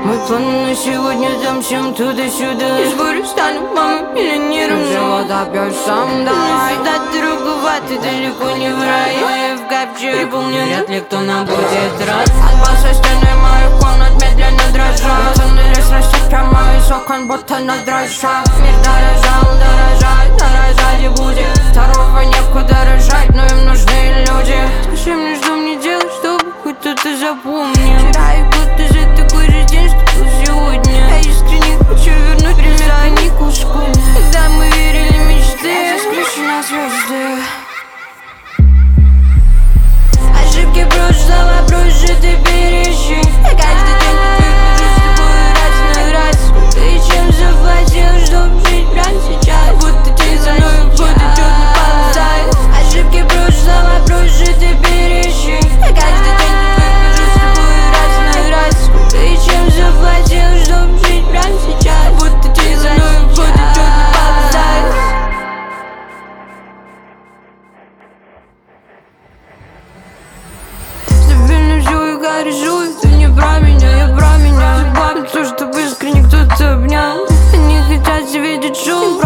Мой план на сегодня дам всем туда-сюда. Из горя стану мамой миллионером. Золото пьешь сам, давай. Сюда дороговато, далеко не в рай. Я в капче переполнен, вряд ли кто нам будет рад. От баса стены моих комнат медленно дрожат. Тоннель растет прямо из окон, будто на дрожжах. Мир дорожал, дорожать и будет. Второго некуда рожать, но им нужны люди. Скажи мне, что мне делать, чтобы хоть кто-то запомнил. Вчера и год назад такой же день, что был сегодня. Я искренне хочу вернуть время каникул школьных, когда мы верили в мечты. Я скрещу на звезды. Ошибки прошлого прожиты бережи. Я каждый день выхожу с тобой раз на раз. Ты чем заплатил, чтоб жить прямо сейчас? Будто день за мной уходит черный ползает. Ошибки прошлого прожиты бережи. Я каждый день выхожу с тобой раз на раз. Ты чем заплатил, чтоб жить прямо сейчас? Будто день за мной уходит черный ползает. Стабильно все и хорошо, это не про меня, я про меня. Судьба, то, чтобы искренне кто-то обнял. Они хотят видеть шоу.